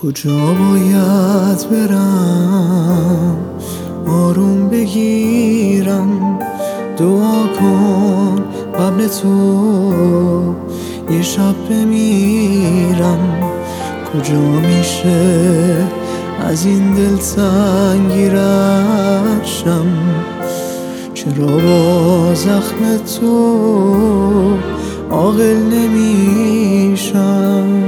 کجا باید برم آروم بگیرم؟ دعا کن قبل تو یه شب بمیرم. کجا میشه از این دلتنگی رد شم؟ چرا با زخم تو عاقل نمیشم؟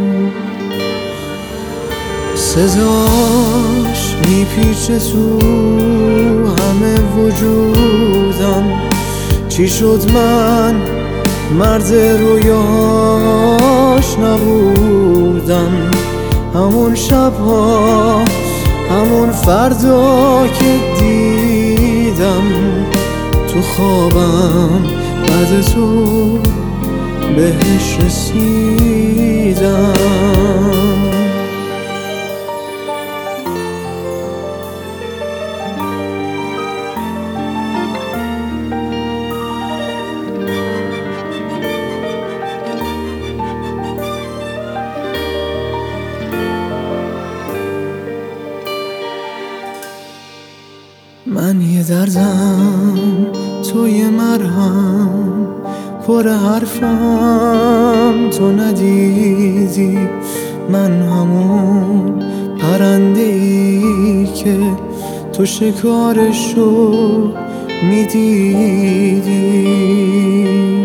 صداش میپیچه تو همه وجودم. چی شد من مرد رویاش نبودم؟ همون شبها همون فردا که دیدم تو خوابم بعد تو بهش رسیدم. من یه دردم تو یه مرهم، پر حرفم تو ندیدی. من همون پرنده ای که تو شکارشو میدیدی.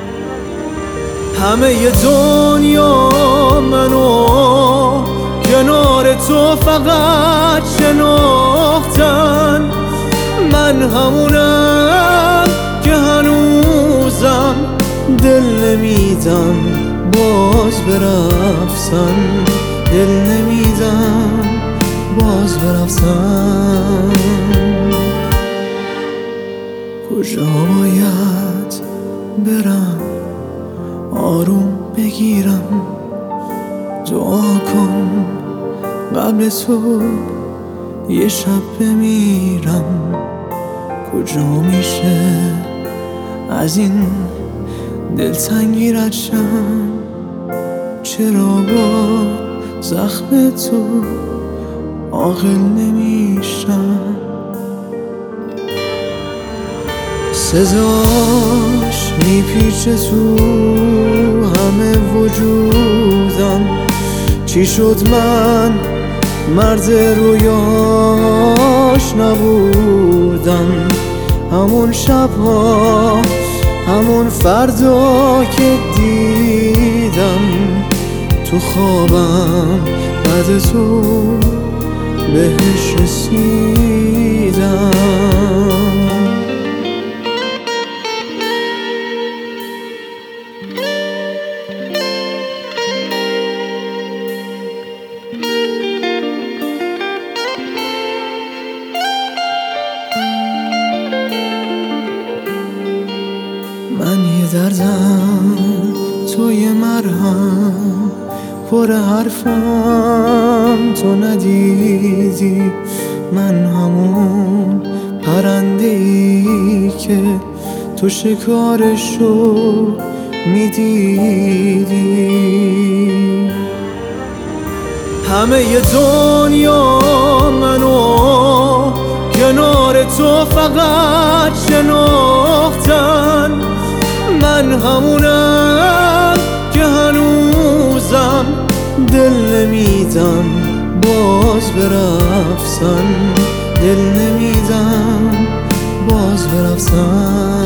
همه ی دنیا منو کنار تو فقط شناختن. من همونم که هنوزم دل نمیدم باز برفتن. دل نمیدم باز برفتن. کجا باید برم آروم بگیرم؟ دعا کن قبل تو یه شب بمیرم. کجا میشه از این دلتنگی رد شم؟ چرا با زخم تو عاقل نمیشم؟ صداش میپیچه تو همه وجودم. چی شد من مرد رویاش نبودم؟ همون شبها همون فردا که دیدم تو خوابم بعد تو بهش رسیدم. من یه دردم تو یه مرهم، پر حرفم تو ندیدی. من همون پرنده ای که تو شکارشو میدیدی. همه ی دنیا منو کنار تو فقط شناختن. من همونم که هنوزم دل نمیدم باز برفتن. دل نمیدم باز برفتن.